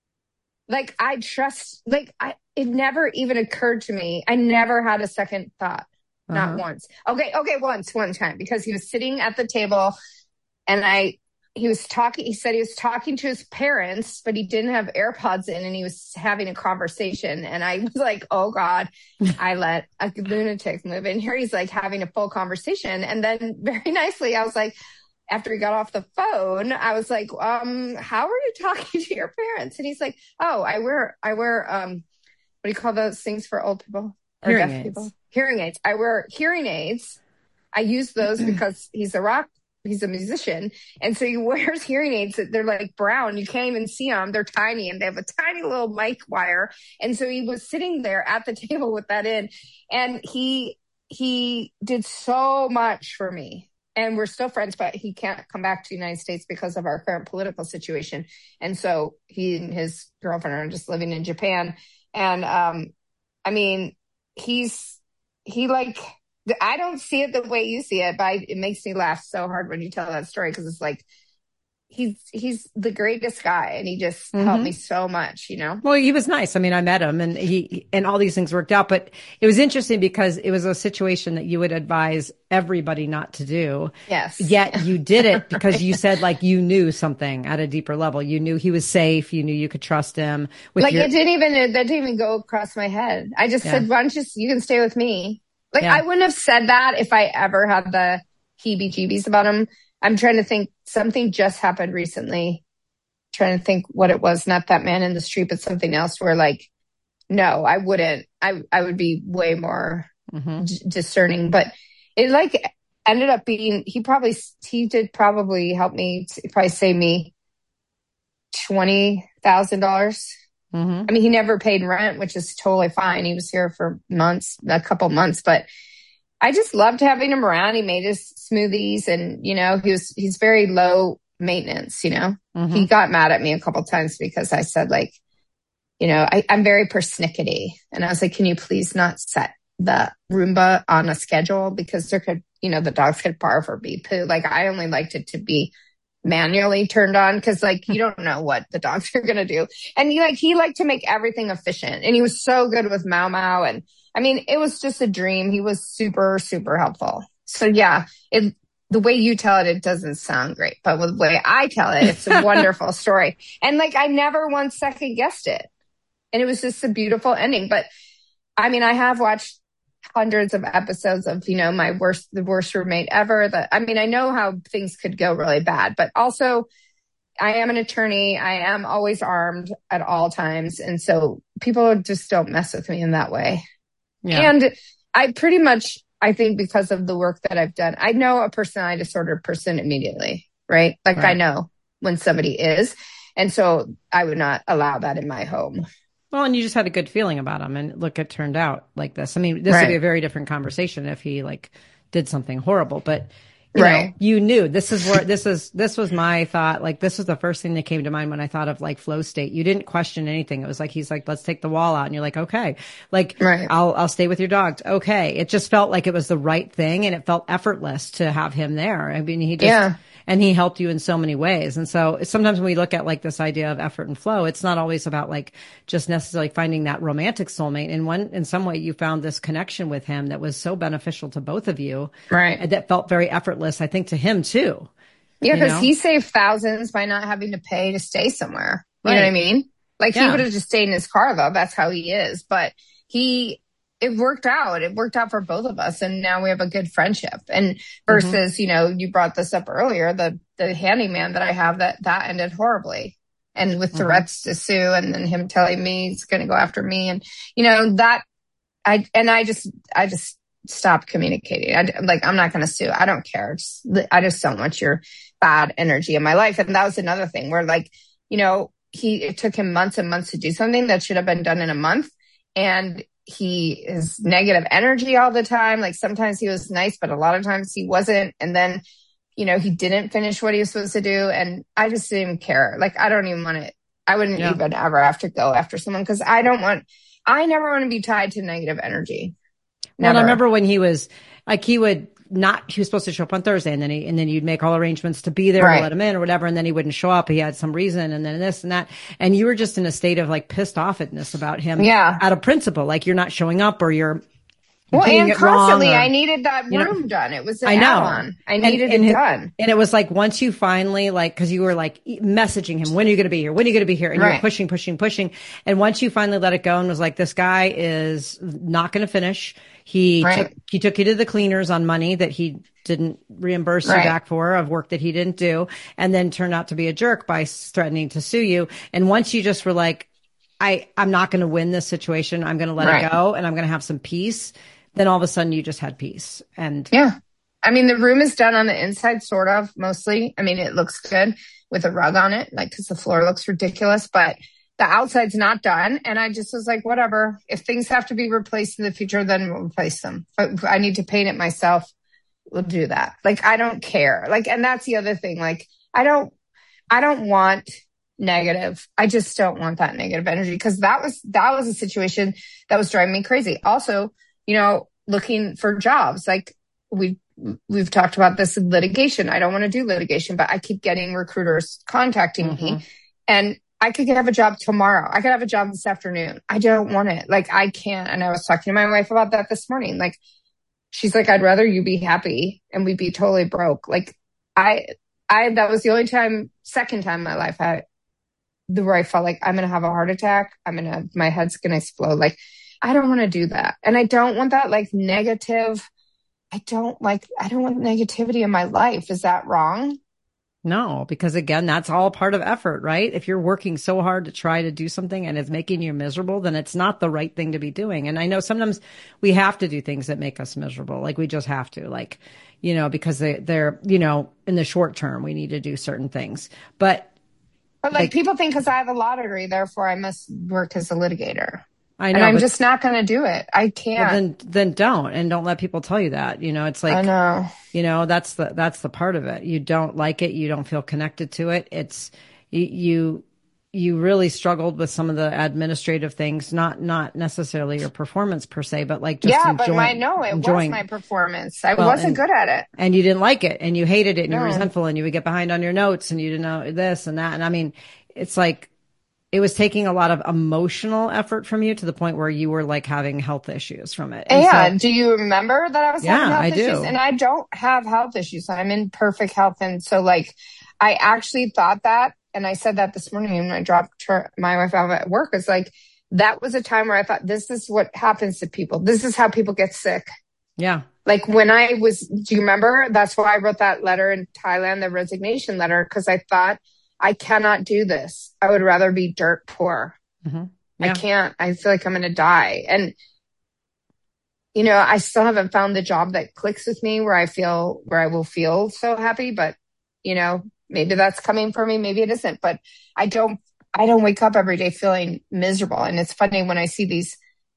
like I trust, like I, it never even occurred to me. I never had a second thought, not Uh-huh. once. Okay, okay, once, one time, because he was sitting at the table, and I, he was talking. He said he was talking to his parents, but he didn't have AirPods in, and he was having a conversation. And I was like, "Oh God, I let a lunatic move in here." He's like having a full conversation, and then very nicely, I was like, after he got off the phone, I was like, um, "How are you talking to your parents?" And he's like, "Oh, I wear, I wear, um, what do you call those things for old people or Hearing deaf people? aids. Hearing aids. I wear hearing aids. I use those because he's a rock, he's a musician. And so he wears hearing aids that they're like brown. You can't even see them. They're tiny and they have a tiny little mic wire." And so he was sitting there at the table with that in, and he, he did so much for me. And we're still friends, but he can't come back to the United States because of our current political situation. And so he and his girlfriend are just living in Japan. And, um, I mean, he's, he like, I don't see it the way you see it, but I, it makes me laugh so hard when you tell that story, because it's like he's, he's the greatest guy, and he just Mm-hmm. helped me so much, you know? Well, he was nice. I mean, I met him and he, and all these things worked out, but it was interesting because it was a situation that you would advise everybody not to do. Yes. Yet you did it because Right. you said like you knew something at a deeper level. You knew he was safe. You knew you could trust him with Like your, it didn't even, that didn't even go across my head. I just Yeah. said, why don't you, you can stay with me. Like Yeah. I wouldn't have said that if I ever had the heebie-jeebies about him. I'm trying to think, something just happened recently. Trying to think what it was, not that man in the street, but something else where like, no, I wouldn't. I, I would be way more Mhm. d- discerning, but it like ended up being, he probably, he did probably help me, to, probably save me twenty thousand dollars. Mhm. I mean, he never paid rent, which is totally fine. He was here for months, a couple months, but I just loved having him around. He made his smoothies, and, you know, he was, he's very low maintenance, you know. Mhm. He got mad at me a couple times because I said, like, you know, I, I'm very persnickety. And I was like, can you please not set the Roomba on a schedule? Because there could, you know, the dogs could barf or be poo. Like, I only liked it to be manually turned on because, like, you don't know what the dogs are going to do. And he, like, he liked to make everything efficient. And he was so good with Mau Mau. And I mean, it was just a dream. He was super, super helpful. So, yeah, it, the way you tell it, it doesn't sound great, but with the way I tell it, it's a wonderful story. And like, I never once second guessed it. And it was just a beautiful ending. But I mean, I have watched hundreds of episodes of, you know, my worst, the worst roommate ever. That, I mean, I know how things could go really bad, but also I am an attorney. I am always armed at all times. And so people just don't mess with me in that way. Yeah. And I pretty much, I think because of the work that I've done, I know a personality disorder person immediately, right? Like Right. I know when somebody is. And so I would not allow that in my home. Well, and you just had a good feeling about him, and look, it turned out like this. I mean, this would be Right. a very different conversation if he like did something horrible, but you Right. know, you knew this is where this is, this was my thought. Like, this was the first thing that came to mind when I thought of like flow state. You didn't question anything. It was like, he's like, let's take the wall out. And you're like, okay, like, Right. I'll, I'll stay with your dog. Okay. It just felt like it was the right thing, and it felt effortless to have him there. I mean, he just, Yeah. and he helped you in so many ways. And so sometimes when we look at like this idea of effort and flow, it's not always about like just necessarily finding that romantic soulmate. In one, in some way, you found this connection with him that was so beneficial to both of you. Right. And that felt very effortless, I think, to him too. Yeah, you because know? he saved thousands by not having to pay to stay somewhere. You know Right. what I mean? Like Yeah. he would have just stayed in his car though. That's how he is. But he, it worked out. It worked out for both of us. And now we have a good friendship. And versus, you know, you brought this up earlier, the, the handyman that I have, that, that ended horribly. And with threats to sue, and then him telling me he's going to go after me. And, you know, that I, and I just, I just stopped communicating. I, like, I'm not going to sue. I don't care. Just, I just don't want your bad energy in my life. And that was another thing where, like, you know, he, it took him months and months to do something that should have been done in a month. And he is negative energy all the time. Like sometimes he was nice, but a lot of times he wasn't. And then, you know, he didn't finish what he was supposed to do. And I just didn't even care. Like, I don't even want to, I wouldn't Yeah. even ever have to go after someone, because I don't want, I never want to be tied to negative energy. Well, and Never. I remember when he was like, he would not, he was supposed to show up on Thursday, and then he, and then you'd make all arrangements to be there Right. to let him in or whatever. And then he wouldn't show up. He had some reason, and then this and that. And you were just in a state of like pissed offness about him. Yeah. Out of principle, like you're not showing up, or you're, Well, doing and it wrong, constantly, or- I needed that you know, room done. It was an I know. add-on. I And- needed and it it- done. And it was like, once you finally, like, cause you were like e- messaging him, when are you going to be here? When are you going to be here? And you were Right. pushing, pushing, pushing. And once you finally let it go and was like, this guy is not going to finish. He Right. took, he took you to the cleaners on money that he didn't reimburse you Right. back for, of work that he didn't do, and then turned out to be a jerk by threatening to sue you. And once you just were like, I, I'm not going to win this situation. I'm going to let Right. it go, and I'm going to have some peace. Then all of a sudden you just had peace. And Yeah. I mean, the room is done on the inside, sort of, mostly. I mean, it looks good with a rug on it, like, cause the floor looks ridiculous, but the outside's not done. And I just was like, whatever. If things have to be replaced in the future, then we'll replace them. If I need to paint it myself, we'll do that. Like, I don't care. Like, and that's the other thing. Like, I don't, I don't want negative. I just don't want that negative energy, because that was, that was a situation that was driving me crazy. Also, you know, looking for jobs, like we, we've talked about this in litigation. I don't want to do litigation, but I keep getting recruiters contacting Mm-hmm. me, and I could have a job tomorrow. I could have a job this afternoon. I don't want it. Like, I can't. And I was talking to my wife about that this morning. Like, she's like, I'd rather you be happy and we be totally broke. Like, I, I, that was the only time, second time in my life, I, the where I felt like I'm going to have a heart attack. I'm going to, my head's going to explode. Like, I don't want to do that. And I don't want that like negative. I don't like, I don't want negativity in my life. Is that wrong? No, because again, that's all part of effort, right? If you're working so hard to try to do something and it's making you miserable, then it's not the right thing to be doing. And I know sometimes we have to do things that make us miserable. Like we just have to, like, you know, because they, they're, you know, in the short term, we need to do certain things. But, but like, like people think because I have a law degree, therefore I must work as a litigator. I know, and I'm just not going to do it. I can't. Well, then, then don't, and don't let people tell you that. You know, it's like, I know. You know, that's the that's the part of it. You don't like it. You don't feel connected to it. It's you you, you really struggled with some of the administrative things, not not necessarily your performance per se, but like just yeah. enjoying, but my no, it enjoying. was my performance. I well, wasn't and, good at it, and you didn't like it, and you hated it, and no. you were resentful, and you would get behind on your notes, and you didn't know this and that. And I mean, it's like. It was taking a lot of emotional effort from you to the point where you were like having health issues from it. And yeah. So, do you remember that I was yeah, having health I issues? do. And I don't have health issues. I'm in perfect health. And so like, I actually thought that, and I said that this morning when I dropped her, my wife out at work, it's like, that was a time where I thought, this is what happens to people. This is how people get sick. Yeah. Like when I was, do you remember? That's why I wrote that letter in Thailand, the resignation letter, because I thought, I cannot do this. I would rather be dirt poor. Mm-hmm. Yeah. I can't. I feel like I'm going to die. And, you know, I still haven't found the job that clicks with me where I feel, where I will feel so happy. But, you know, maybe that's coming for me. Maybe it isn't. But I don't, I don't wake up every day feeling miserable. And it's funny when I see these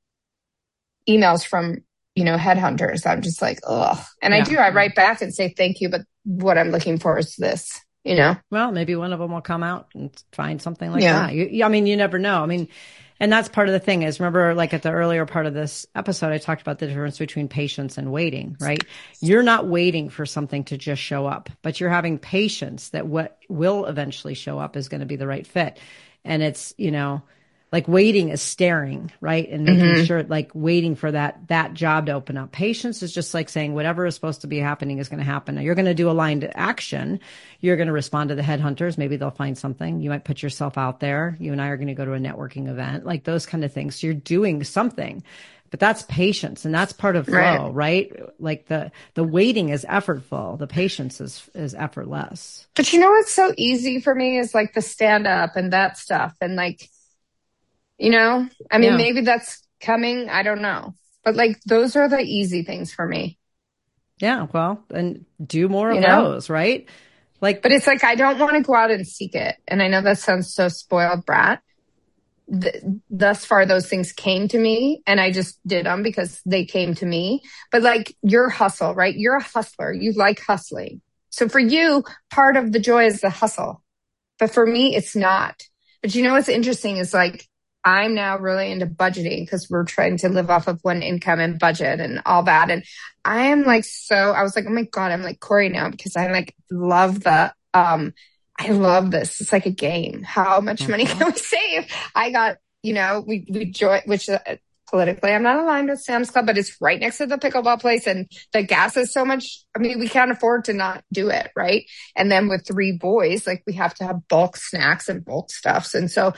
emails from, you know, headhunters, I'm just like, ugh. And yeah. I do. I write back and say, thank you. But what I'm looking for is this. You know, well, maybe one of them will come out and find something like yeah. that. You, I mean, you never know. I mean, and that's part of the thing is remember, like at the earlier part of this episode, I talked about the difference between patience and waiting, right? You're not waiting for something to just show up, but you're having patience that what will eventually show up is going to be the right fit. And it's, you know, like waiting is staring, right? And making mm-hmm. sure, like waiting for that, that job to open up. Patience is just like saying whatever is supposed to be happening is going to happen. Now you're going to do aligned action. You're going to respond to the headhunters. Maybe they'll find something. You might put yourself out there. You and I are going to go to a networking event, like those kind of things. So you're doing something, but that's patience. And that's part of flow, right? right? Like the, the waiting is effortful. The patience is, is effortless. But you know, what's so easy for me is like the stand up and that stuff. And like, you know, I mean, yeah. maybe that's coming. I don't know. But like, those are the easy things for me. Yeah. Well, and do more of you know? those, right? Like, but it's like, I don't want to go out and seek it. And I know that sounds so spoiled brat. Th- thus far, those things came to me and I just did them because they came to me. But like your hustle, right? You're a hustler. You like hustling. So for you, part of the joy is the hustle. But for me, it's not. But you know, what's interesting is like, I'm now really into budgeting because we're trying to live off of one income and budget and all that. And I am like, so I was like, oh my God, I'm like Corey now because I like love the, um, I love this. It's like a game. How much mm-hmm. money can we save? I got, you know, we, we joined, which uh, politically I'm not aligned with Sam's Club, but it's right next to the pickleball place and the gas is so much. I mean, we can't afford to not do it. Right. And then with three boys, like we have to have bulk snacks and bulk stuffs. And so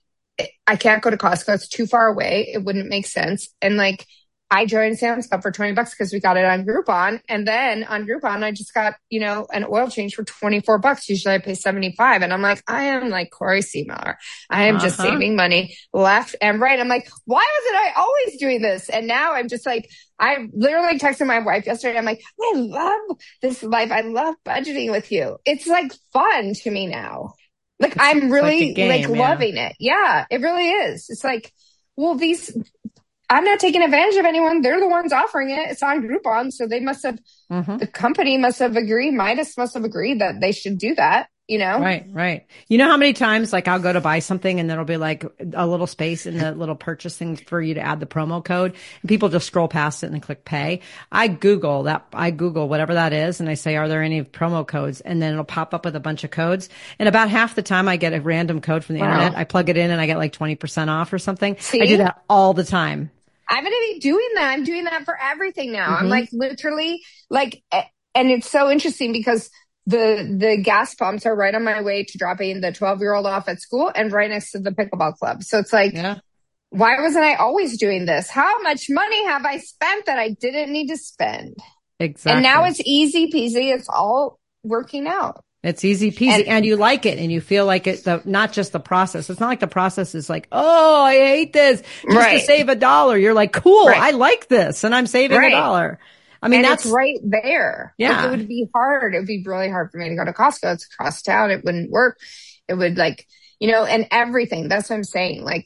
I can't go to Costco. It's too far away. It wouldn't make sense. And like, I joined Sam's Club for twenty bucks because we got it on Groupon. And then on Groupon, I just got, you know, an oil change for twenty-four bucks. Usually I pay seventy-five. And I'm like, I am like Corey Seemiller. I am uh-huh. just saving money left and right. I'm like, why wasn't I always doing this? And now I'm just like, I literally texted my wife yesterday. I'm like, I love this life. I love budgeting with you. It's like fun to me now. Like, it's, I'm really like, game, like yeah. loving it. Yeah, it really is. It's like, well, these, I'm not taking advantage of anyone. They're the ones offering it. It's on Groupon. So they must have, mm-hmm. the company must have agreed. Midas must have agreed that they should do that. you know? Right, right. You know how many times like I'll go to buy something and there'll be like a little space in the little purchase thing for you to add the promo code and people just scroll past it and click pay. I Google that, I Google whatever that is and I say, are there any promo codes? And then it'll pop up with a bunch of codes. And about half the time I get a random code from the Wow. internet. I plug it in and I get like twenty percent off or something. See? I do that all the time. I'm going to be doing that. I'm doing that for everything now. Mm-hmm. I'm like literally like, and it's so interesting because the, the gas pumps are right on my way to dropping the twelve year old off at school and right next to the pickleball club. So it's like, yeah. Why wasn't I always doing this? How much money have I spent that I didn't need to spend? Exactly. And now it's easy peasy. It's all working out. It's easy peasy and, and you like it and you feel like it, the, not just the process. It's not like the process is like, oh, I hate this just right. to save a dollar. You're like, cool. Right. I like this and I'm saving right. a dollar. I mean, and that's it's right there. Yeah. Like, it would be hard. It would be really hard for me to go to Costco. It's across town. It wouldn't work. It would like, you know, and everything. That's what I'm saying. Like,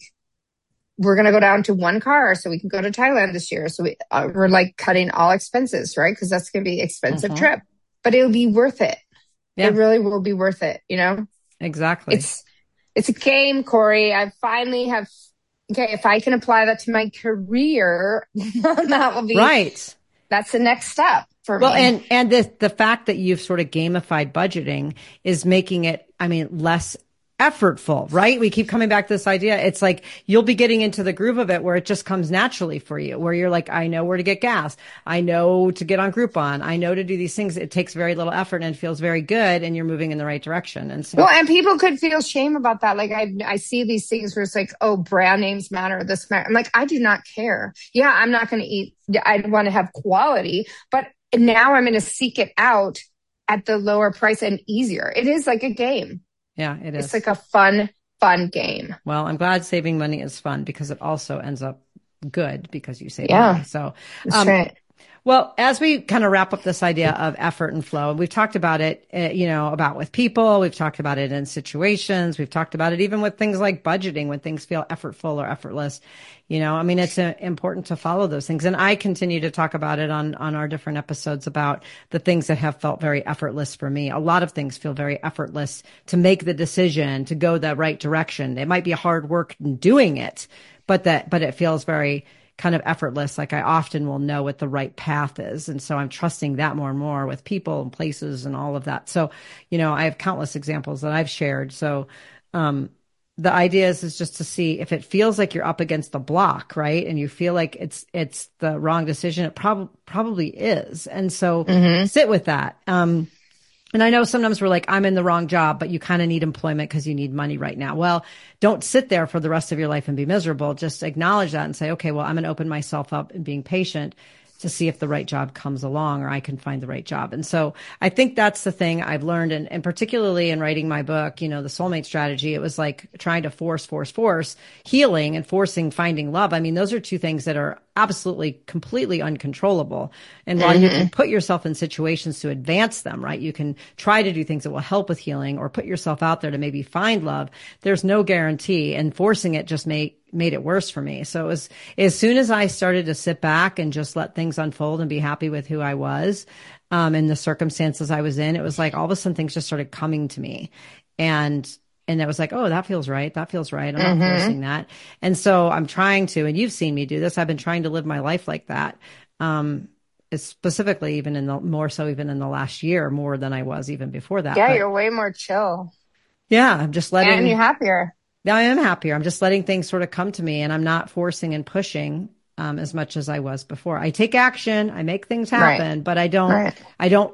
we're going to go down to one car so we can go to Thailand this year. So we, uh, we're like cutting all expenses, right? Cause that's going to be an expensive mm-hmm. trip, but it'll be worth it. Yeah. It really will be worth it. You know? Exactly. It's, it's a game, Corey. I finally have, okay, if I can apply that to my career, that will be right. That's the next step for well, me. Well, and, and the, the fact that you've sort of gamified budgeting is making it, I mean, less effortful, right? We keep coming back to this idea. It's like you'll be getting into the groove of it where it just comes naturally for you, where you're like, I know where to get gas. I know to get on Groupon. I know to do these things. It takes very little effort and it feels very good and you're moving in the right direction. And so, well, and people could feel shame about that. Like I, I see these things where it's like, oh, brand names matter. This matter. I'm like, I do not care. Yeah, I'm not going to eat. I want to have quality, but now I'm going to seek it out at the lower price and easier. It is like a game. Yeah, it is. It's like a fun, fun game. Well, I'm glad saving money is fun because it also ends up good because you save yeah, money. So that's um, right. Well, as we kind of wrap up this idea of effort and flow, we've talked about it, uh, you know, about with people. We've talked about it in situations. We've talked about it even with things like budgeting when things feel effortful or effortless. You know, I mean, it's uh, important to follow those things. And I continue to talk about it on, on our different episodes about the things that have felt very effortless for me. A lot of things feel very effortless to make the decision to go the right direction. It might be hard work in doing it, but that, but it feels very kind of effortless. Like I often will know what the right path is. And so I'm trusting that more and more with people and places and all of that. So, you know, I have countless examples that I've shared. So, um, the idea is, is just to see if it feels like you're up against the block, right? And you feel like it's, it's the wrong decision. It prob- probably is. And so mm-hmm. sit with that. Um, And I know sometimes we're like, I'm in the wrong job, but you kind of need employment because you need money right now. Well, don't sit there for the rest of your life and be miserable. Just acknowledge that and say, okay, well, I'm going to open myself up and being patient to see if the right job comes along or I can find the right job. And so I think that's the thing I've learned. And, and particularly in writing my book, you know, the soulmate strategy, it was like trying to force, force, force healing and forcing finding love. I mean, those are two things that are absolutely completely uncontrollable. And while mm-hmm. you can put yourself in situations to advance them, right? You can try to do things that will help with healing or put yourself out there to maybe find love. There's no guarantee, and forcing it just may made it worse for me. So it was, as soon as I started to sit back and just let things unfold and be happy with who I was, um, and the circumstances I was in, it was like all of a sudden things just started coming to me. And, and it was like, oh, that feels right. That feels right. I'm not mm-hmm. forcing that. And so I'm trying to, and you've seen me do this. I've been trying to live my life like that. Um, specifically even in the, more so even in the last year, more than I was even before that. Yeah. But, you're way more chill. Yeah. I'm just letting. And you're happier. Now I am happier. I'm just letting things sort of come to me and I'm not forcing and pushing, um, as much as I was before. I take action, I make things happen, right. but I don't, right. I don't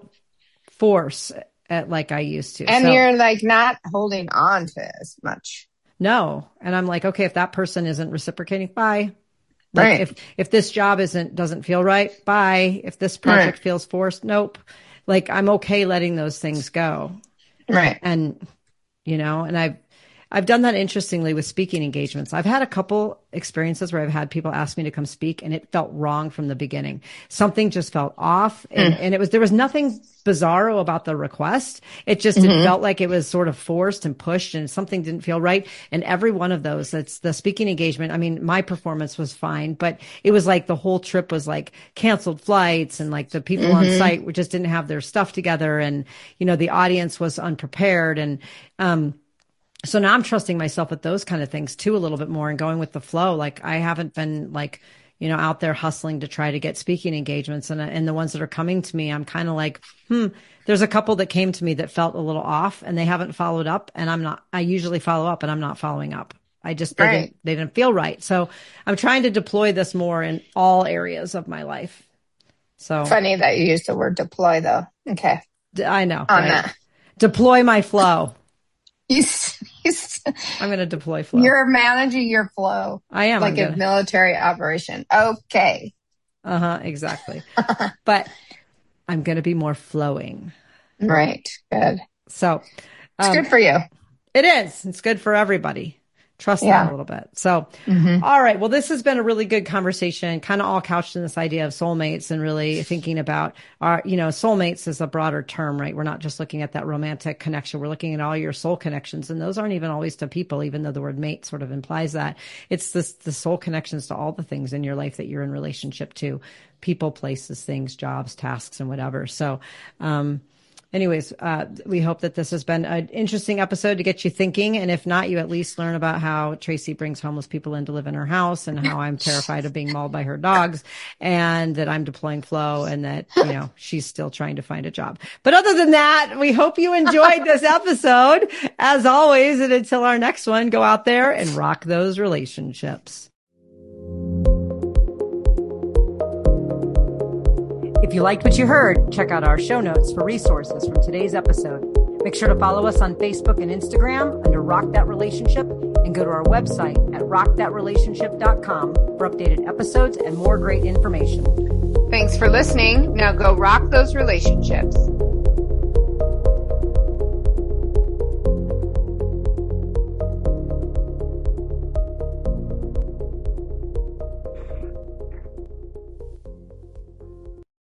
force it like I used to. And so, you're like not holding on to as much. No. And I'm like, okay, if that person isn't reciprocating, bye. Like right. if, if this job isn't, doesn't feel right, bye. If this project right. feels forced, nope. Like I'm okay letting those things go. Right. And, you know, and I've, I've done that interestingly with speaking engagements. I've had a couple experiences where I've had people ask me to come speak and it felt wrong from the beginning. Something just felt off and, mm. and it was, there was nothing bizarro about the request. It just, mm-hmm. it felt like it was sort of forced and pushed and something didn't feel right. And every one of those, it's the speaking engagement. I mean, my performance was fine, but it was like the whole trip was like canceled flights and like the people mm-hmm. on site just didn't have their stuff together. And, you know, the audience was unprepared. And, um, so now I'm trusting myself with those kind of things too, a little bit more and going with the flow. Like I haven't been like, you know, out there hustling to try to get speaking engagements. And, and the ones that are coming to me, I'm kind of like, hmm, there's a couple that came to me that felt a little off and they haven't followed up. And I'm not, I usually follow up and I'm not following up. I just, they, right. didn't, they didn't feel right. So I'm trying to deploy this more in all areas of my life. So funny that you used the word deploy though. Okay. I know. On right? that. Deploy my flow. You, you, I'm going to deploy flow. You're managing your flow. I am. Like gonna... a military operation. Okay. Uh-huh. Exactly. But I'm going to be more flowing. Right. Good. So. Um, it's good for you. It is. It's good for everybody. Trust yeah. that a little bit. So, mm-hmm. all right. Well, this has been a really good conversation, kind of all couched in this idea of soulmates and really thinking about our, you know, soulmates is a broader term, right? We're not just looking at that romantic connection. We're looking at all your soul connections. And those aren't even always to people, even though the word mate sort of implies that. It's this, the soul connections to all the things in your life that you're in relationship to, people, places, things, jobs, tasks, and whatever. So, um, Anyways, uh, we hope that this has been an interesting episode to get you thinking. And if not, you at least learn about how Tracy brings homeless people in to live in her house and how I'm terrified of being mauled by her dogs and that I'm deploying flow and that, you know, she's still trying to find a job. But other than that, we hope you enjoyed this episode. As always, and until our next one, go out there and rock those relationships. If you liked what you heard, check out our show notes for resources from today's episode. Make sure to follow us on Facebook and Instagram under Rock That Relationship and go to our website at rock that relationship dot com for updated episodes and more great information. Thanks for listening. Now go rock those relationships.